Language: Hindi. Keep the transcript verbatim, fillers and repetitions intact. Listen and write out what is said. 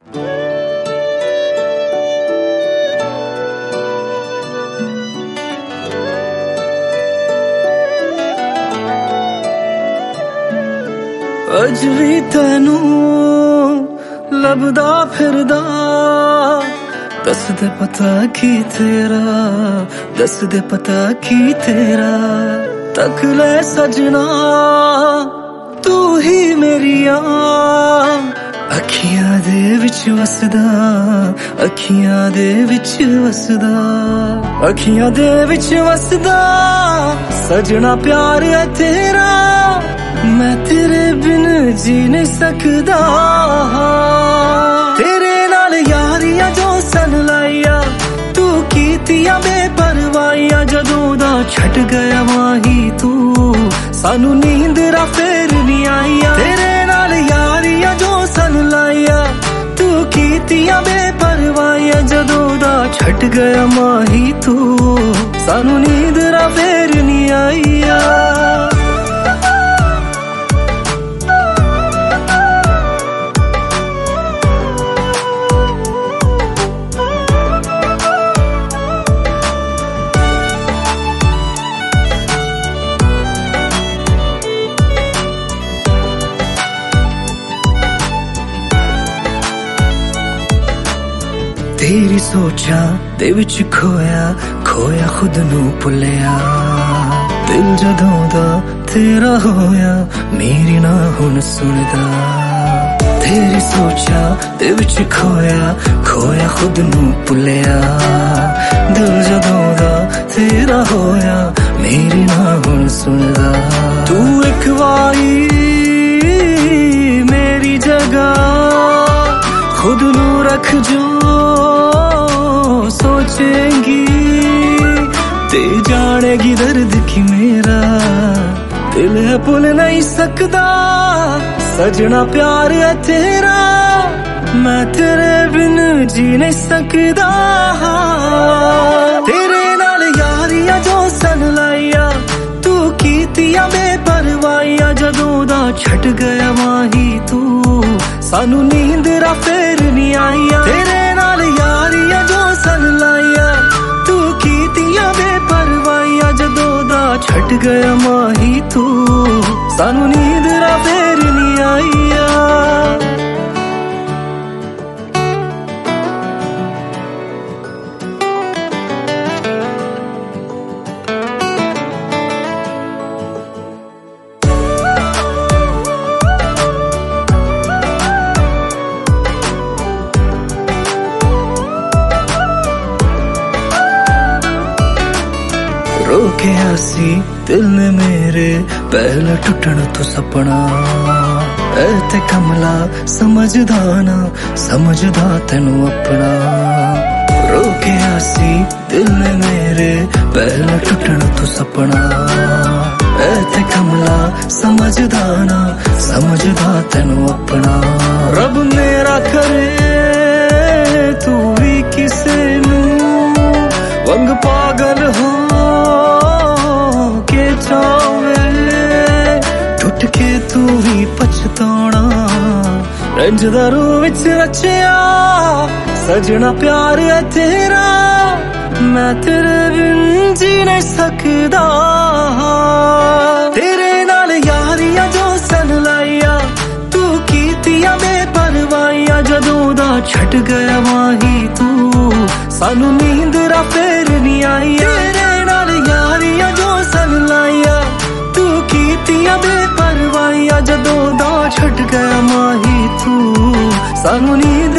अज भी तैनू लभदा फिरदा, दस दे पता की तेरा, दस दे पता की तेरा। तक ले सजना तू ही मेरिया, अखियां दे विच वसदा, अखियां दे विच वसदा, अखियां दे विच वसदा। सजना प्यार है तेरा, मैं तेरे बिन जी नहीं सकदा। तेरे नाल यारियां जो सन लाइया, तू कीतियां बेपरवाहियां। जदों दा छट गया माही तू, सानू नींदरा फेर नहीं आईया। तेरे नाल यारियां जो सन लाइया, तू कीतियां बेपरवाहियां। जदों दा छट गया माही तू, सानू नींदरा फेर नहीं आईया। तेरी सोचा दे विच खोया, खोया खुद नू भुलिया। दिल जदों दा तेरा होया, मेरी ना हुण सुनदा। तेरी सोचा दे विच खोया, खोया खुद नू भुलिया। दिल जदों दा तेरा होया, मेरी ना हुण सुनदा। तू एक वारी मेरी जगह खुद नू रख जो सोचेंगी, ते जानेगी दर्द की मेरा दिल है भूल नहीं सकदा। सजना प्यार है तेरा, मैं तेरे बिन जी नहीं सकदा। तेरे नाल यारियां जो सन लाइया, तू कीतियां बेपरवाहियां। जदों दा छट गया माही तू, सानू नींदरा फेर नहीं आईया। तेरे नाल यारियां जो सन लाइया, तू कीतियां बेपरवाहियां। जदों दा छट गया माही तू, सानू नींदरा फेर नहीं आईया। रोके आसी दिल ने मेरे, पहले टुटण तो सपना। ऐ ते कमला समझदा ना, समझदा तेनू अपना। रोके आसी दिल ने मेरे, पहले टुटण तो सपना। ऐ ते कमला समझदा ना, समझदा तेनू अपना। रब मेरा करे तू भी किसे नू वंग पागल हो के चावे। टुट के तू ही पछताना, रंज दा रूह विच रचिया। सजना प्यार है तेरा, मैं तेरे बिन जी नहीं सकदा। तेरे नाल यारियां जो सन लाइया, तू कीतियां बेपरवाहियां। जदों दा छट गया माही तू, सानू नींदरा फेर नहीं आईया। तेरे नाल यारियां जो सन लाइया, तू कीतियां बेपरवाहियां। जदों दा छट गया माही तू, सानू नींद